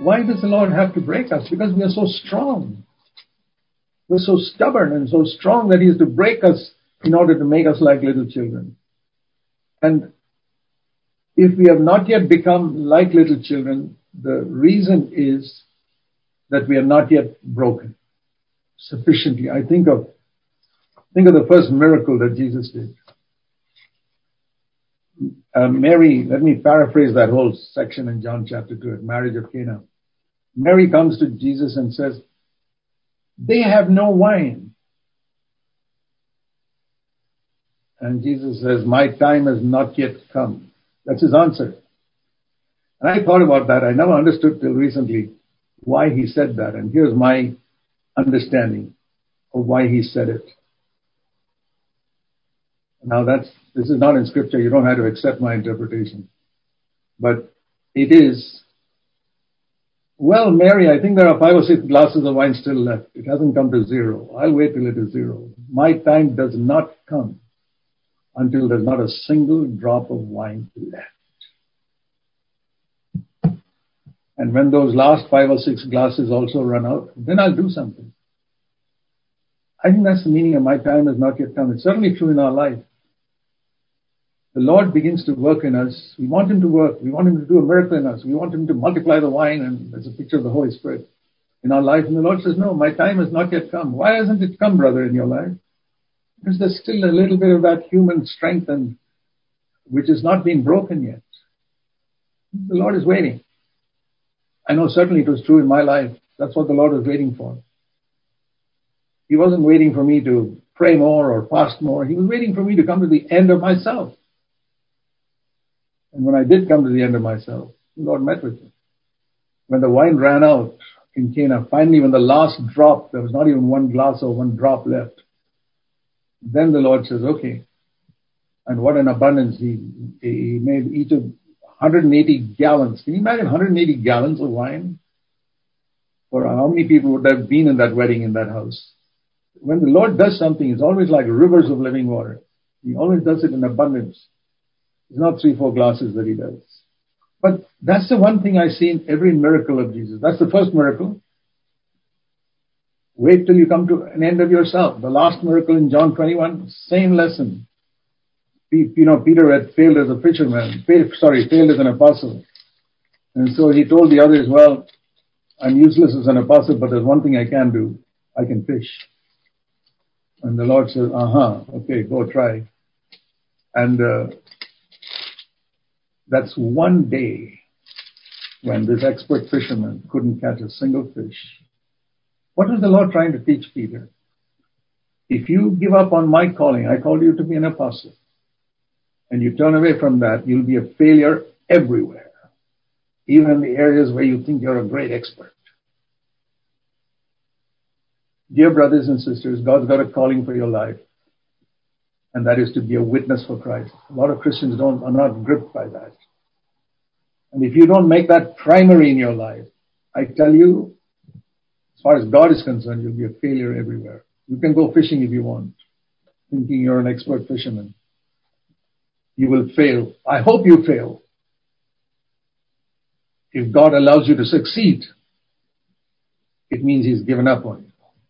Why does the Lord have to break us? Because we are so strong. We're so stubborn and so strong that He has to break us in order to make us like little children. And if we have not yet become like little children, the reason is that we are not yet broken sufficiently. I think of the first miracle that Jesus did. Mary, let me paraphrase that whole section in John chapter 2, at marriage of Cana. Mary comes to Jesus and says, they have no wine. And Jesus says, my time has not yet come. That's His answer. And I thought about that. I never understood till recently why He said that. And here's my understanding of why He said it. Now this is not in Scripture. You don't have to accept my interpretation. But it is, well, Mary, I think there are 5 or 6 glasses of wine still left. It hasn't come to 0. I'll wait till it is 0. My time does not come until there's not a single drop of wine left. And when those last 5 or 6 glasses also run out, then I'll do something. I think that's the meaning of my time has not yet come. It's certainly true in our life. The Lord begins to work in us. We want Him to work. We want Him to do a miracle in us. We want Him to multiply the wine, and there's a picture of the Holy Spirit in our life. And the Lord says, no, my time has not yet come. Why hasn't it come, brother, in your life? Because there's still a little bit of that human strength and which is not being broken yet. The Lord is waiting. I know certainly it was true in my life. That's what the Lord was waiting for. He wasn't waiting for me to pray more or fast more. He was waiting for me to come to the end of myself. And when I did come to the end of myself, the Lord met with me. When the wine ran out in Cana, finally when the last drop, there was not even 1 glass or 1 drop left, then the Lord says, okay. And what an abundance. He made each of 180 gallons. Can you imagine 180 gallons of wine? For how many people would have been in that wedding in that house? When the Lord does something, it's always like rivers of living water. He always does it in abundance. It's not 3, 4 glasses that He does. But that's the one thing I see in every miracle of Jesus. That's the first miracle. Wait till you come to an end of yourself. The last miracle in John 21, same lesson. Peter had failed as a fisherman, failed as an apostle. And so he told the others, well, I'm useless as an apostle, but there's one thing I can do. I can fish. And the Lord says, okay, go try. And that's one day when this expert fisherman couldn't catch a single fish. What was the Lord trying to teach Peter? If you give up on my calling, I called you to be an apostle, and you turn away from that, you'll be a failure everywhere, even in the areas where you think you're a great expert. Dear brothers and sisters, God's got a calling for your life, and that is to be a witness for Christ. A lot of Christians are not gripped by that. And if you don't make that primary in your life, I tell you, as far as God is concerned, you'll be a failure everywhere. You can go fishing if you want, thinking you're an expert fisherman. You will fail. I hope you fail. If God allows you to succeed, it means He's given up on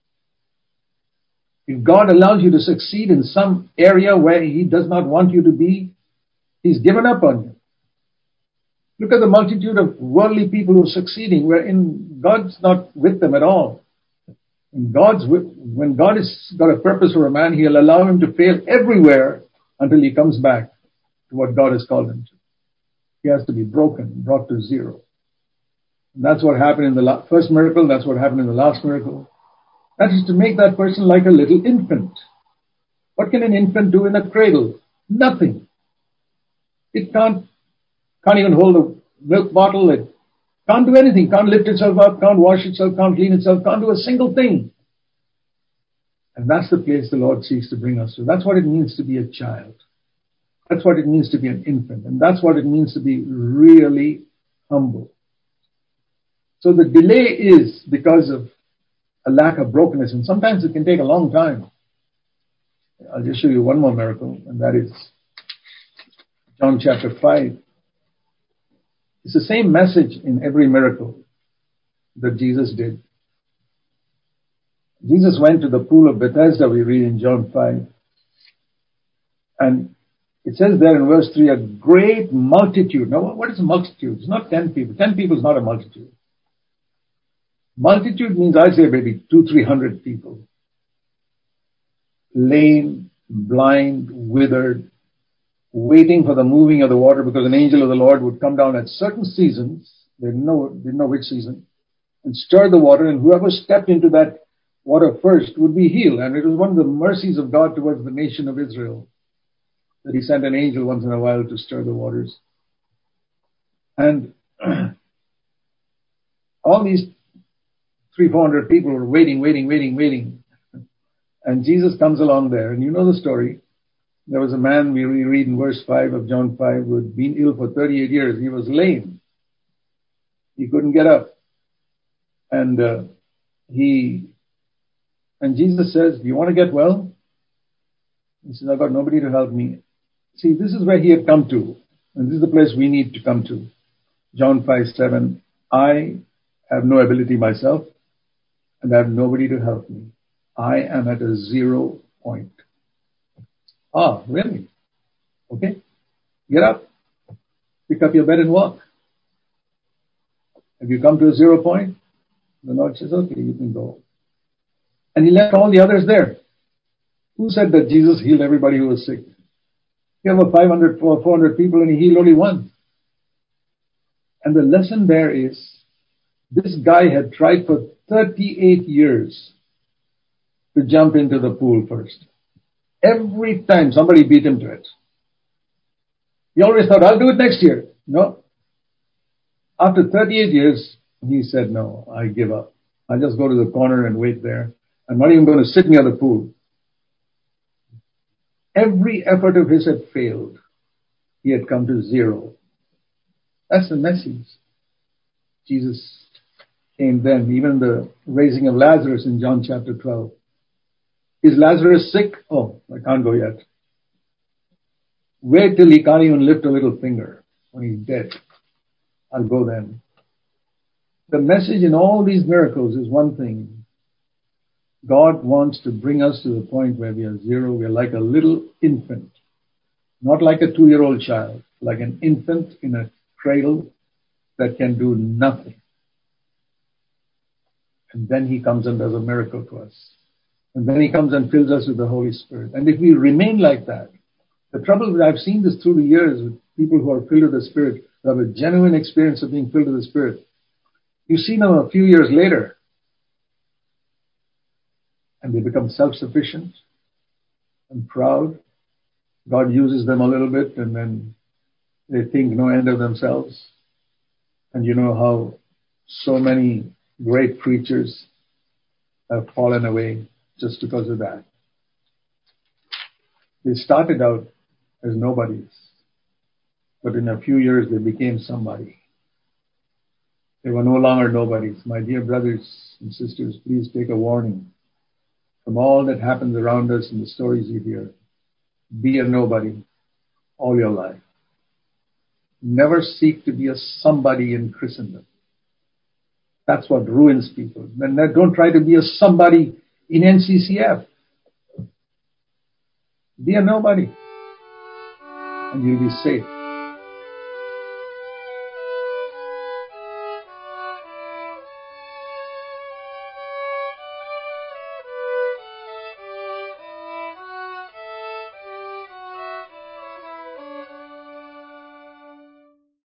you. If God allows you to succeed in some area where He does not want you to be, He's given up on you. Look at the multitude of worldly people who are succeeding, wherein God's not with them at all. When God has got a purpose for a man, He'll allow him to fail everywhere until he comes back to what God has called him to. He has to be broken, brought to 0. And that's what happened in the first miracle. That's what happened in the last miracle. That is to make that person like a little infant. What can an infant do in a cradle? Nothing. It can't even hold a milk bottle. It can't do anything. Can't lift itself up. Can't wash itself. Can't clean itself. Can't do a single thing. And that's the place the Lord seeks to bring us to. That's what it means to be a child. That's what it means to be an infant. And that's what it means to be really humble. So the delay is because of a lack of brokenness. And sometimes it can take a long time. I'll just show you one more miracle. And that is John chapter 5. It's the same message in every miracle. that Jesus did. Jesus went to the pool of Bethesda, we read in John 5. And it says there in verse 3, a great multitude. Now, what is a multitude? It's not 10 people. 10 people is not a multitude. Multitude means, I say, maybe 200-300 people. Lame, blind, withered, waiting for the moving of the water because an angel of the Lord would come down at certain seasons. They didn't know which season, and stir the water, and whoever stepped into that water first would be healed. And it was one of the mercies of God towards the nation of Israel that he sent an angel once in a while to stir the waters. And all these 300-400 people were waiting. And Jesus comes along there. And you know the story. There was a man, we read in verse 5 of John 5, who had been ill for 38 years. He was lame. He couldn't get up. And Jesus says, do you want to get well? He says, I've got nobody to help me. See, this is where he had come to. And this is the place we need to come to. John 5:7, I have no ability myself, and I have nobody to help me. I am at a 0 point. Ah, really? Okay. Get up. Pick up your bed and walk. Have you come to a 0 point? The Lord says, okay, you can go. And he left all the others there. Who said that Jesus healed everybody who was sick? You have 500, 400 people and he healed only one. And the lesson there is, this guy had tried for 38 years to jump into the pool first. Every time somebody beat him to it. He always thought, I'll do it next year. No. After 38 years, he said, no, I give up. I'll just go to the corner and wait there. I'm not even going to sit near the pool. Every effort of his had failed. He had come to 0. That's the message. Jesus came then, even the raising of Lazarus in John chapter 12. Is Lazarus sick? Oh, I can't go yet. Wait till he can't even lift a little finger when he's dead. I'll go then. The message in all these miracles is one thing. God wants to bring us to the point where we are 0. We are like a little infant. Not like a 2-year-old child. Like an infant in a cradle that can do nothing. And then he comes and does a miracle to us. And then he comes and fills us with the Holy Spirit. And if we remain like that, the trouble is I've seen this through the years with people who are filled with the Spirit, who have a genuine experience of being filled with the Spirit. You see them a few years later, and they become self-sufficient and proud. God uses them a little bit, and then they think no end of themselves. And you know how so many great preachers have fallen away just because of that. They started out as nobodies, but in a few years they became somebody. They were no longer nobodies. My dear brothers and sisters, please take a warning from all that happens around us and the stories you hear. Be a nobody all your life. Never seek to be a somebody in Christendom. That's what ruins people. Then don't try to be a somebody in NCCF. Be a nobody, and you'll be safe.